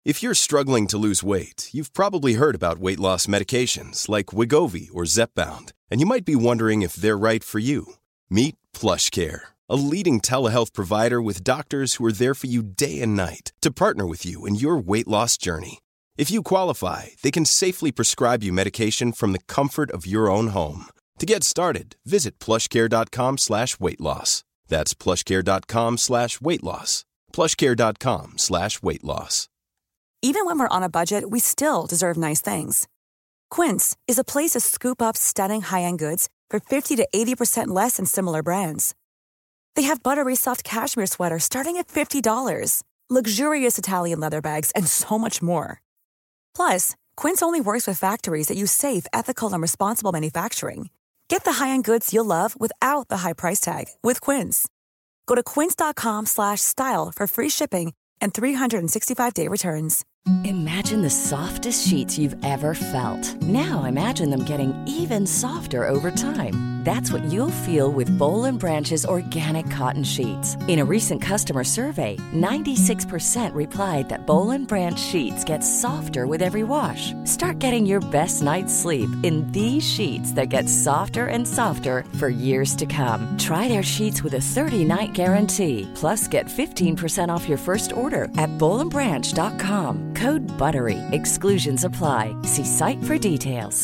If you're struggling to lose weight, you've probably heard about weight loss medications like Wegovy or Zepbound, and you might be wondering if they're right for you. Meet PlushCare, a leading telehealth provider with doctors who are there for you day and night to partner with you in your weight loss journey. If you qualify, they can safely prescribe you medication from the comfort of your own home. To get started, visit plushcare.com/weightloss. That's plushcare.com/weightloss. plushcare.com/weightloss. Even when we're on a budget, we still deserve nice things. Quince is a place to scoop up stunning high-end goods for 50 to 80% less than similar brands. They have buttery soft cashmere sweaters starting at $50, luxurious Italian leather bags, and so much more. Plus, Quince only works with factories that use safe, ethical, and responsible manufacturing. Get the high-end goods you'll love without the high price tag with Quince. Go to quince.com/style for free shipping and 365-day returns. Imagine the softest sheets you've ever felt. Now imagine them getting even softer over time. That's what you'll feel with Boll & Branch's organic cotton sheets. In a recent customer survey, 96% replied that Boll & Branch sheets get softer with every wash. Start getting your best night's sleep in these sheets that get softer and softer for years to come. Try their sheets with a 30-night guarantee. Plus, get 15% off your first order at bollandbranch.com. Code BUTTERY. Exclusions apply. See site for details.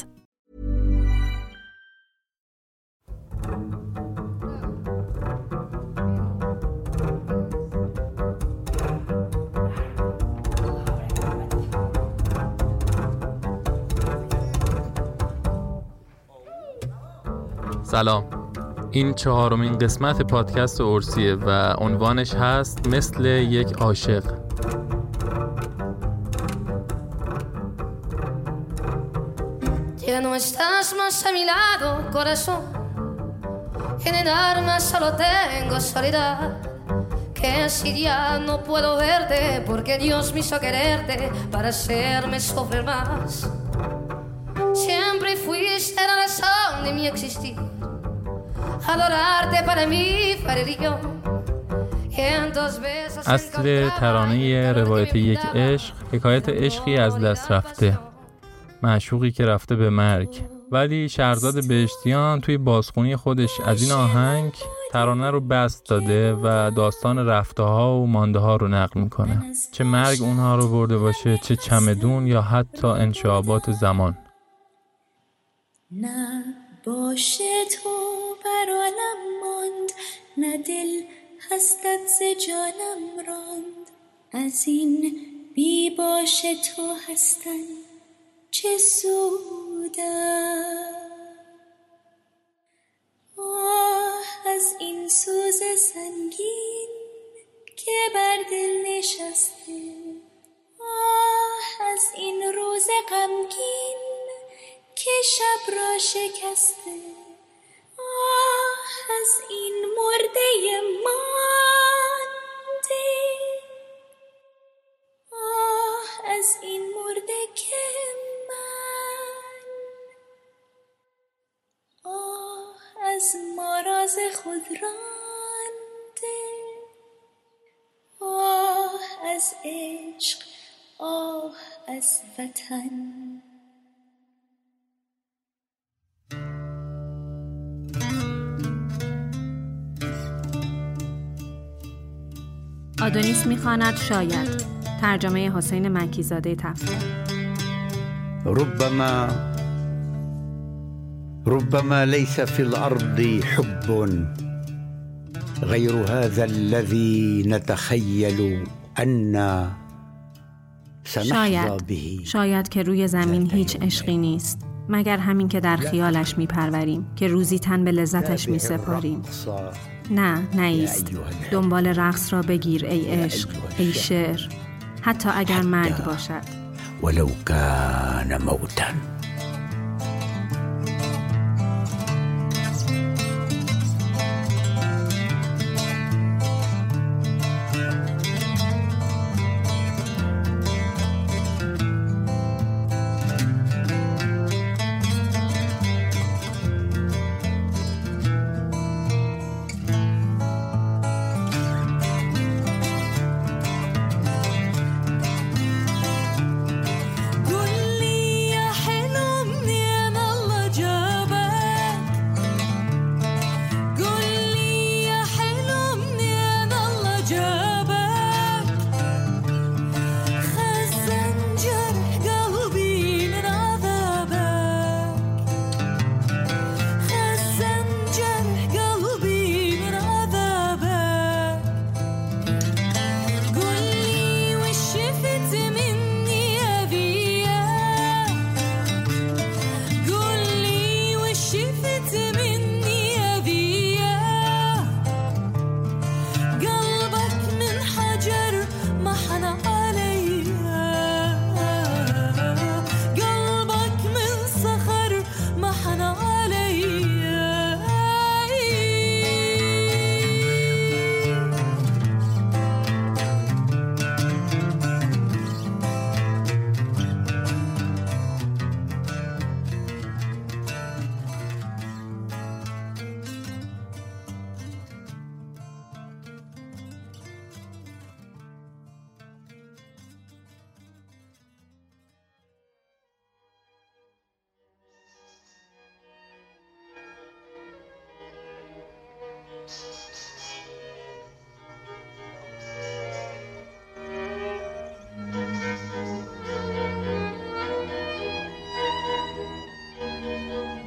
سلام. این 4مین قسمت پادکست ارسیه و عنوانش هست مثل یک عاشق. Ya no estás más a mi lado, corazón. En el alma solo tengo soledad. Que si ya no puedo verte, porque Dios me hizo quererte para hacerme sufrir más. Siempre fuiste la razón de mi existir. Adorarte para mí fue yo. اصل ترانه روایت یک عشق حکایت عشقی از دست رفته، معشوقی که رفته به مرگ. ولی شهرزاد بهشتیان توی بازخونی خودش از این آهنگ ترانه رو بست داده و داستان رفته ها و مانده ها رو نقل میکنه، چه مرگ اونها رو برده باشه، چه چمدون یا حتی انشعابات زمان. نه باشه تو بر عالم ماند، نه دل هستت ز جانم راند. از این بی باشه تو هستن چه سودم. از این سوز سنگین که بر دل نشسته، از این روز غمگین که شب را شکسته، از این مرده مانده، از این مرده که من، از ماراز خود رانده، از عشق، از وطن. آدونیس میخواند شاید. ترجمه حسین مکیزاده تفسیر. ربما ليس في الأرض حب غير هذا الذي نتخيل أن سنحظى به. شاید که روی زمین هیچ عشقی نیست مگر همین که در خیالش میپروریم، که روزی تن به لذتش میسپاریم. نه ایست، دنبال رقص را بگیر ای عشق، ای شعر، حتی اگر مرگ باشد. ولو كان موتا.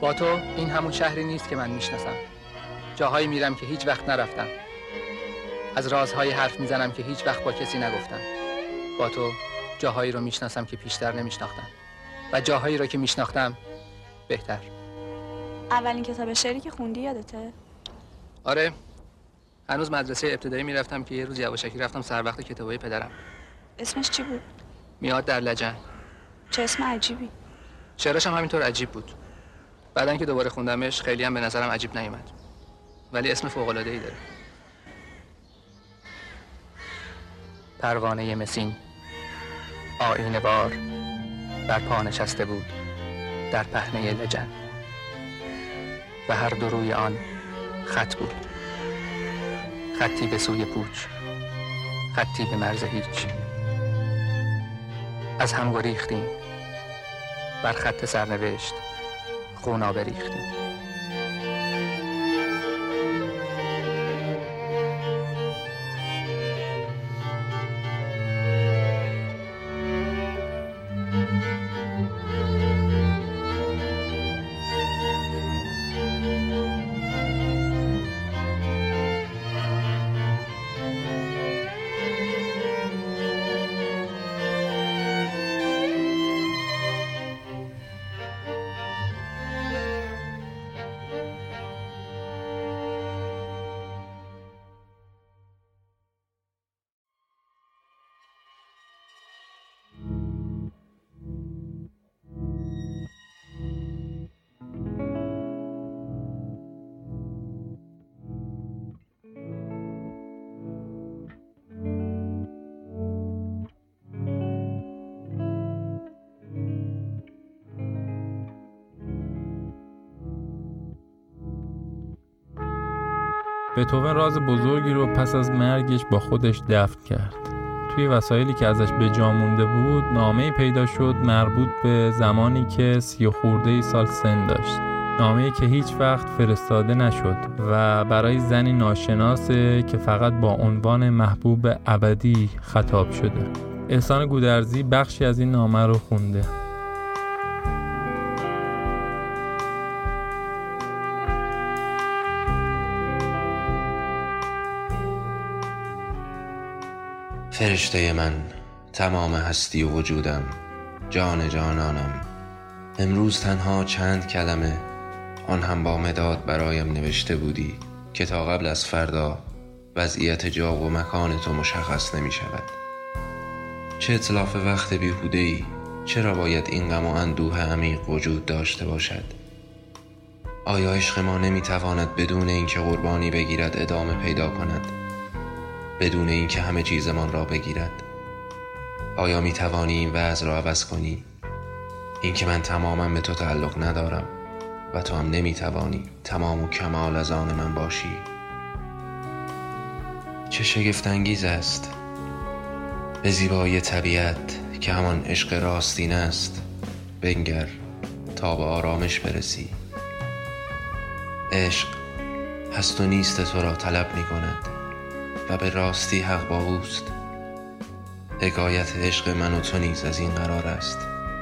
با تو این همون شهری نیست که من میشناسم. جاهایی میرم که هیچ وقت نرفتم. از رازهای حرف میزنم که هیچ وقت با کسی نگفتم. با تو جاهایی رو میشناسم که پیشتر نمیشناختم و جاهایی رو که میشناختم بهتر. اولین کتاب شعری که خوندی یادته؟ آره، هنوز مدرسه ابتدایی میرفتم که یه روز یواشکی رفتم سر وقت کتابای پدرم. اسمش چی بود؟ میاد در لجن. چه اسم عجیبی. شعرش هم همینطور عجیب بود. بعدن که دوباره خوندمش خیلی هم به نظرم عجیب نیومد، ولی اسم فوق‌العاده‌ای داره. پروانه مسین آینه بار بر پا نشسته بود در پهنه لجن و هر دو روی آن خط بود، خطی به سوی پوچ، خطی به مرز هیچ. از هم گریختیم، بر خط سرنوشت خونا بریختیم. بتهوون راز بزرگی رو پس از مرگش با خودش دفن کرد. توی وسایلی که ازش به جا مونده بود نامه‌ای پیدا شد مربوط به زمانی که 30 خورده سال سن داشت. نامه‌ای که هیچ وقت فرستاده نشد و برای زنی ناشناسه که فقط با عنوان محبوب ابدی خطاب شده. احسان گودرزی بخشی از این نامه رو خونده. فرشته من، تمام هستی و وجودم، جان جانانم، امروز تنها چند کلمه، آن هم با مداد برایم نوشته بودی که تا قبل از فردا وضعیت جا و مکان تو مشخص نمی شود. چه اتلاف وقت بیهوده‌ای، چرا باید این غم و اندوه عمیق وجود داشته باشد؟ آیا عشق ما نمی تواند بدون اینکه قربانی بگیرد ادامه پیدا کند؟ بدون اینکه همه چیزمان را بگیرد؟ آیا می توانی این وضع را عوض کنی؟ اینکه من تماما به تو تعلق ندارم و تو هم نمی توانی تمام و کمال از آن من باشی. چه شگفت انگیز است به زیبایی طبیعت که همان عشق راستین است. بنگر تا به آرامش برسی. عشق هست و نیست تو را طلب می کند و به راستی حق با اوست. حکایت عشق من و تو نیز از این قرار است.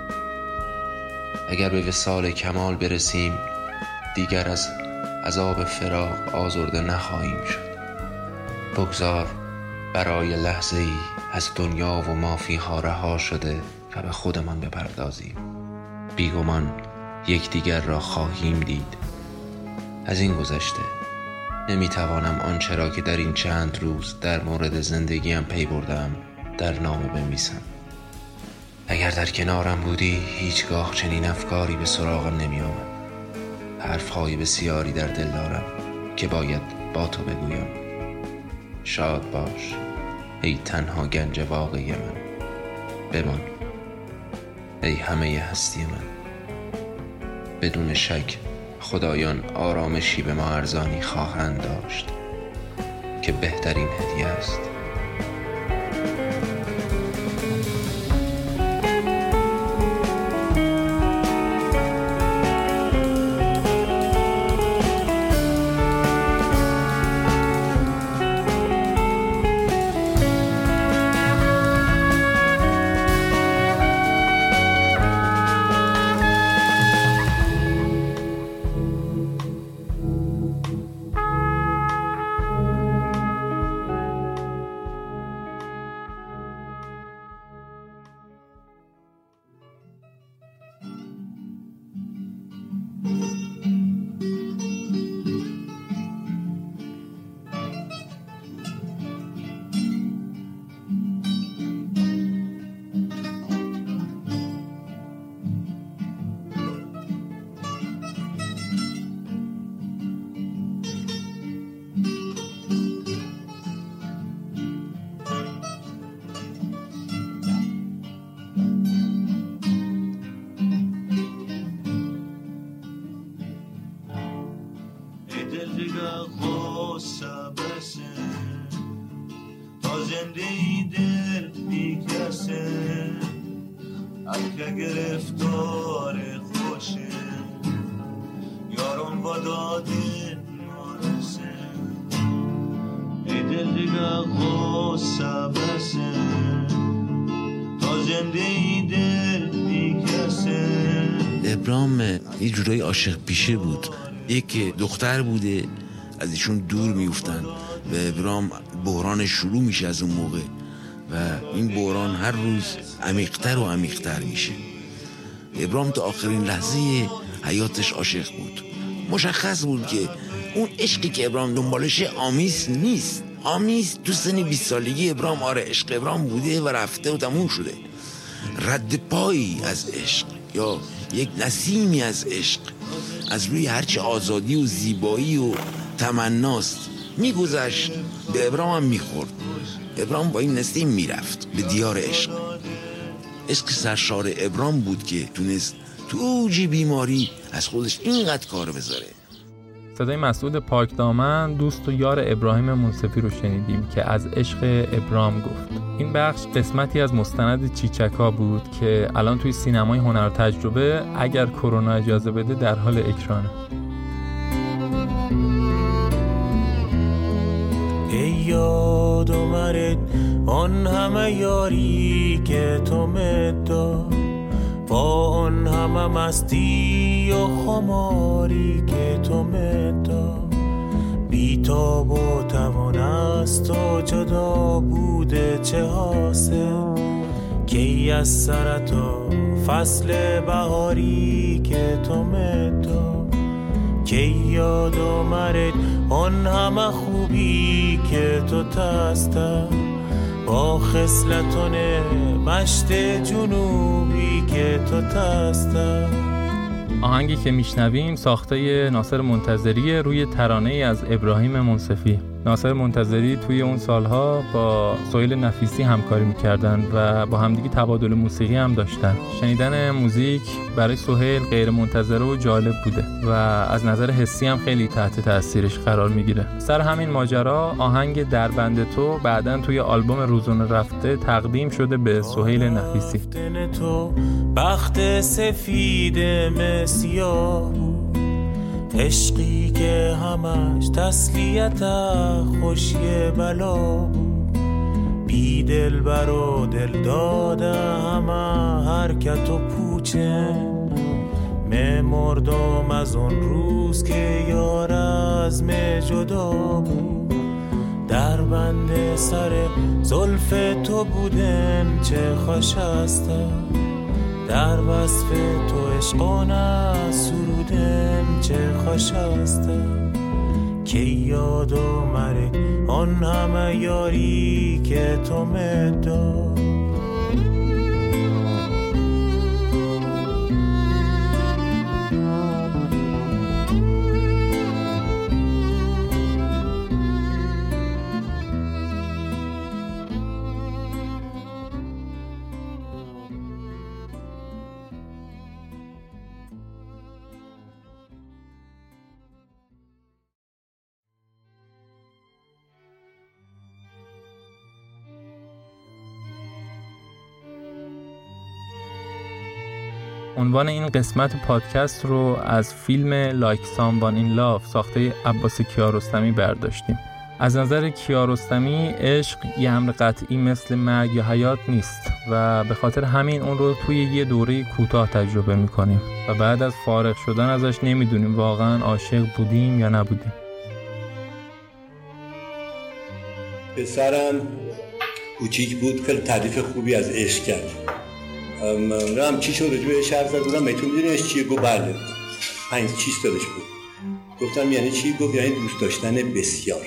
اگر به وصال کمال برسیم دیگر از عذاب فراق آزرده نخواهیم شد. بگذار برای لحظه ای از دنیا و ما فیها رها شده و به خودمان بپردازیم. بیگمان یکدیگر را خواهیم دید. از این گذشته نمیتوانم آنچه را که در این چند روز در مورد زندگیم پی بردم در نامه بنویسم. اگر در کنارم بودی هیچگاه چنین افکاری به سراغم نمی آمد. حرفهای بسیاری در دل دارم که باید با تو بگویم. شاد باش ای تنها گنج واقعی من. بمان ای همه هستی من. بدون شک خدایان آرامشی به ما ارزانی خواهند داشت که بهترین هدیه است. غصه بسه تا زندگی دل بیکسه اگه گرفتار خوشه یارم با داده نارسه ای دل دیگه غصه بسه تا زندگی دل بیکسه. ابراهیم یه جورایی عاشق پیشه بود. یک دختر بوده، از ایشون دور میفتن و ابراهیم بحران شروع میشه از اون موقع و این بحران هر روز عمیق‌تر و عمیق‌تر میشه. ابراهیم تا آخرین لحظه حیاتش عاشق بود. مشخص بود که اون عشقی که ابراهیم دنبالشه آمیز نیست. آمیز تو سن 20 سالگی ابراهیم آره عشق ابراهیم بوده و رفته و تموم شده. رد پایی از عشق یا یک نسیمی از عشق از روی هرچی آزادی و زیبایی و تمناست میگذشت به ابراهیم هم میخورد. ابراهیم با این نسیم میرفت به دیار عشق. عشق سرشار ابراهیم بود که تونست تو اوج بیماری از خودش اینقدر کار بذاره. صدای مسعود پاکدامن دوست و یار ابراهیم منصفی رو شنیدیم که از عشق ابراهیم گفت. این بخش قسمتی از مستند چیچکا بود که الان توی سینمای هنر تجربه اگر کرونا اجازه بده در حال اکرانه. ای یاد آمد آن همه یاری که تو مداد با آن همه مستی و خماری که تو مداد بی تاب و توان است و جدا بوده چه حاصل کی از سرتا فصل بهاری که تو مداد کی یاد آمد آن همه خوبی که تو تسته با خصلتون مشت جنوبی که تو تسته. آهنگی که میشنویم ساخته ناصر منتظری روی ترانه‌ای از ابراهیم منصفی. ناصر منتظری توی اون سالها با سهیل نفیسی همکاری میکردن و با همدیگه تبادل موسیقی هم داشتن. شنیدن موزیک برای سهیل غیر منتظره و جالب بوده و از نظر حسی هم خیلی تحت تاثیرش قرار میگیره. سر همین ماجرا آهنگ دربند تو بعداً توی آلبوم روزونه رفته تقدیم شده به سهیل نفیسی. تو بخت سفید مسیاه عشقی که همش تسلیت خوشی بلا بی دل بر و دل داده همه حرکت و پوچه مردم از اون روز که یار از جدا بود در بند سر زلف تو بودن چه خوش است در وصف تو عشقانه سرودم چه خوش است که یاد آمد آن همه یاری که تو مداد. عنوان این قسمت پادکست رو از فیلم Like Someone in Love ساخته عباس کیارستمی برداشتیم. از نظر کیارستمی عشق یه امر قطعی مثل مرگ یا حیات نیست و به خاطر همین اون رو توی یه دوره کوتاه تجربه میکنیم و بعد از فارغ شدن ازش نمیدونیم واقعا عاشق بودیم یا نبودیم. پسرم کوچیک بود، خیلی تعریف خوبی از عشق کرد. هم چی شد رجوع بهش حرف زد بودم میتون میدونی عشق چیه؟ گفت بله. 5 چیز دادش بود. گفتم یعنی چی؟ گفت یعنی دوست داشتن بسیار.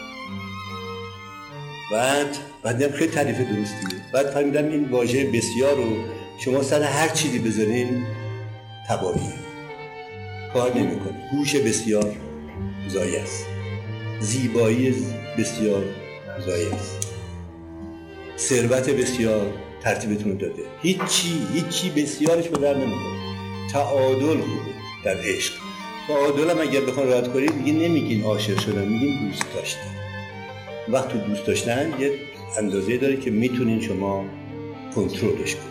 بعدم خیلی تعریف درستیه. بعد فهمیدم این واژه بسیار رو شما سر هر چیزی بذارین تباهیه، کار نمیکنه. هوش بسیار ضایع است، زیبایی بسیار ضایع است، ثروت بسیار ترتیبتون داده. هیچی بسیارش به در نمیخوره. تعادل خوبه در عشق. تعادل هم اگر بخوان رعایت کنید دیگه نمیگین عاشق شدن، میگین دوست داشتن. وقت تو دوست داشتن یه اندازه‌ای داره که میتونین شما کنترلش کنید.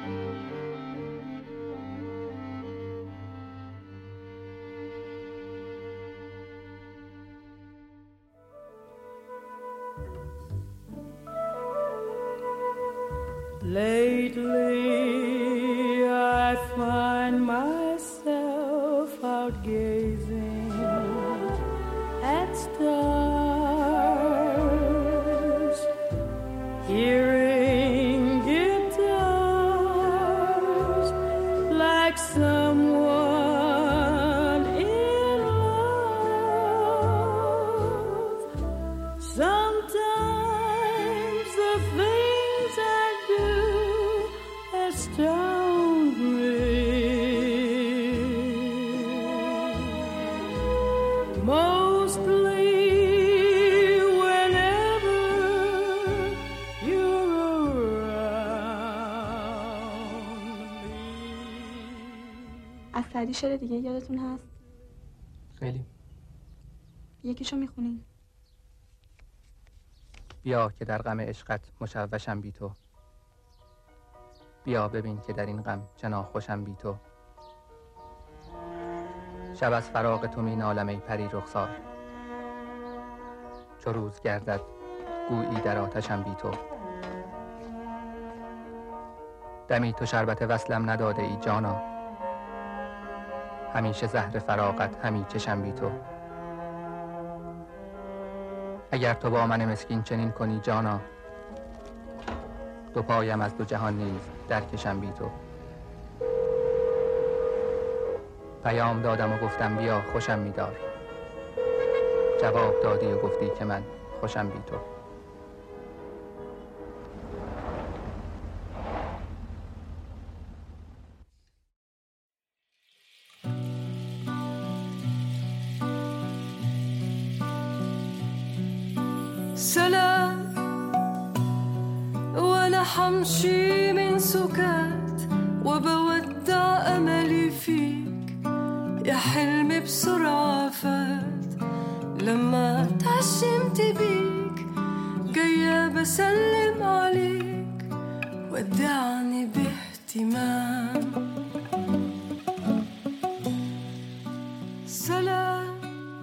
Lately I find myself out gazing at stars, hearing guitars like someone in love. Sometimes the things I do astound me. Mostly whenever you're around me. از سعدی شعر دیگه یادتون هست؟ خیلی. یکیشو میخونین؟ بیا که در غم عشقت مشوشم بی تو، بیا ببین که در این غم چه ناخوشم بی تو. شب از فراق تو می نالم ای پری رخسار، چو روز گردد گویی در آتشم بی تو. دمی تو شربت وصلم نداده ای جانا، همیشه زهر فراقت همی چشم بی تو. اگر تو با من مسکین چنین کنی جانا، دو پایم از دو جهان نیز درکشم بی تو. پیام دادم و گفتم بیا خوشم می‌دار، جواب دادی و گفتی که من خوشم بی تو. سلام وأنا حمشي من سكات وبودع أملي فيك، يا حلمي بسرعة فات لما تعشمت بيك، جاية بسلم عليك ودعني باهتمام. سلام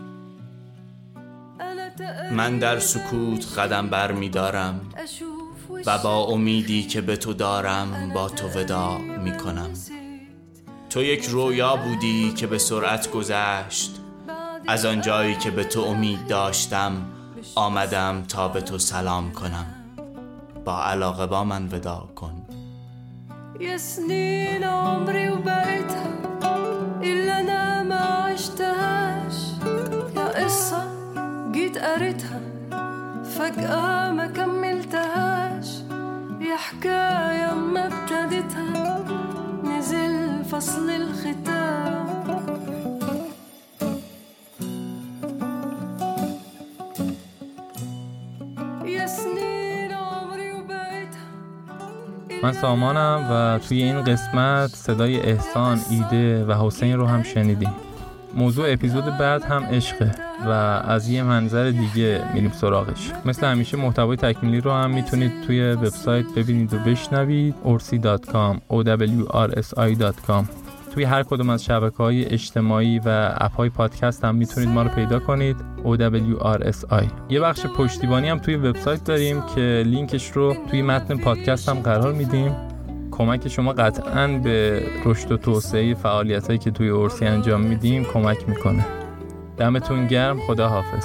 من در سکوت قدم بر می دارم و با امیدی که به تو دارم با تو وداع می کنم. تو یک رویا بودی که به سرعت گذشت، از آن جایی که به تو امید داشتم آمدم تا به تو سلام کنم. با علاقه با من وداع کن. يا سنين عمري وبقيتها إلا أنا ما عشتهاش، يا قصة جيت قريتها فجأة ما كملتهاش، يا حكاية ما ابتديتها نزل فصل الختام. يا سنين عمري وبقيتها. من سامانم و توی این قسمت صدای احسان، ایده و حسین رو هم شنیدیم. موضوع اپیزود بعد هم عشقه و از یه منظر دیگه میریم سراغش. مثل همیشه محتوای تکمیلی رو هم میتونید توی وبسایت ببینید و بشنوید orsi.com owrsi.com. توی هر کدوم از شبکه‌های اجتماعی و اپ‌های پادکست هم میتونید ما رو پیدا کنید OWRSI. یه بخش پشتیبانی هم توی وبسایت داریم که لینکش رو توی متن پادکست هم قرار میدیم. کمک شما قطعاً به رشد و توسعه فعالیتایی که توی اورسی انجام میدیم کمک میکنه. دمتون گرم. خدا حافظ.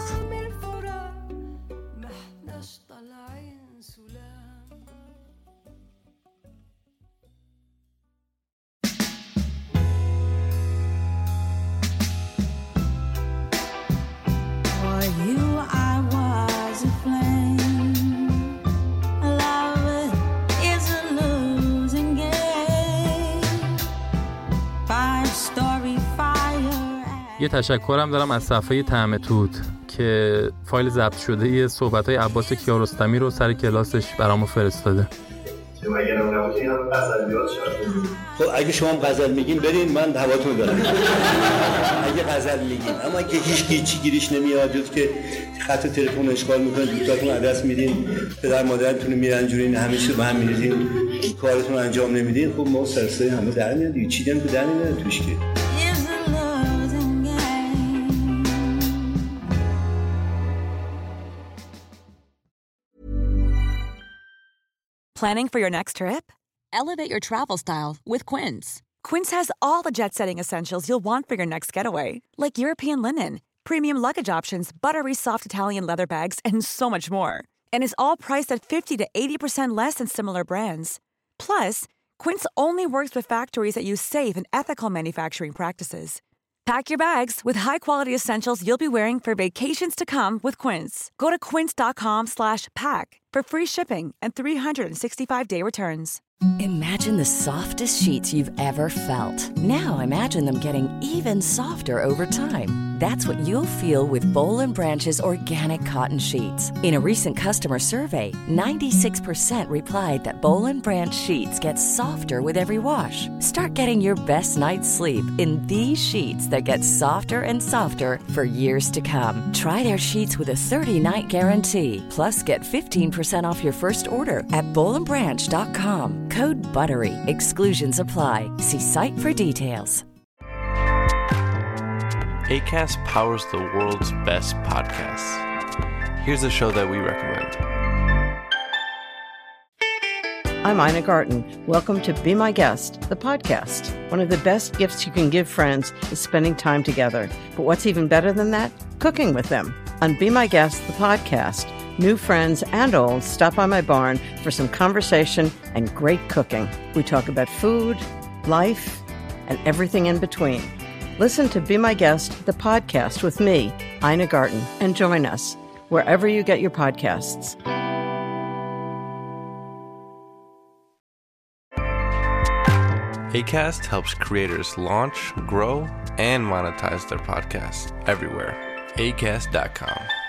یه تشکرم دارم از صفحه طعم توت که فایل ضبط شده یه صحبت‌های عباس کیارستمی رو سر کلاسش برامو فرستاده. خب اگه شما هم غزل میگین برین، من هواتون دارم. اگه غزل میگین، اما اگه هیچ گیریش نمیاد، جز که خط تلفن اشغال میکنه، دوستاتون عدس میدین، پدر مادرتون میرنجورین، همیشه به هم میریزین، کارتون انجام نمیدین، خب ما سرسری همه در میاد دیگه. چی داریم که در نمیاد توش که. Planning for your next trip? Elevate your travel style with Quince. Quince has all the jet-setting essentials you'll want for your next getaway, like European linen, premium luggage options, buttery soft Italian leather bags, and so much more. And is all priced at 50 to 80% less than similar brands. Plus, Quince only works with factories that use safe and ethical manufacturing practices. Pack your bags with high-quality essentials you'll be wearing for vacations to come with Quince. Go to quince.com/pack for free shipping and 365-day returns. Imagine the softest sheets you've ever felt. Now imagine them getting even softer over time. That's what you'll feel with Boll & Branch's organic cotton sheets. In a recent customer survey, 96% replied that Boll & Branch sheets get softer with every wash. Start getting your best night's sleep in these sheets that get softer and softer for years to come. Try their sheets with a 30-night guarantee. Plus, get 15% off your first order at bollandbranch.com. Code BUTTERY. Exclusions apply. See site for details. Acast powers the world's best podcasts. Here's a show that we recommend. I'm Ina Garten. Welcome to Be My Guest, the podcast. One of the best gifts you can give friends is spending time together. But what's even better than that? Cooking with them. On Be My Guest, the podcast, new friends and old stop by my barn for some conversation and great cooking. We talk about food, life, and everything in between. Listen to Be My Guest, the podcast with me, Ina Garten, and join us wherever you get your podcasts. Acast helps creators launch, grow, and monetize their podcasts everywhere. Acast.com.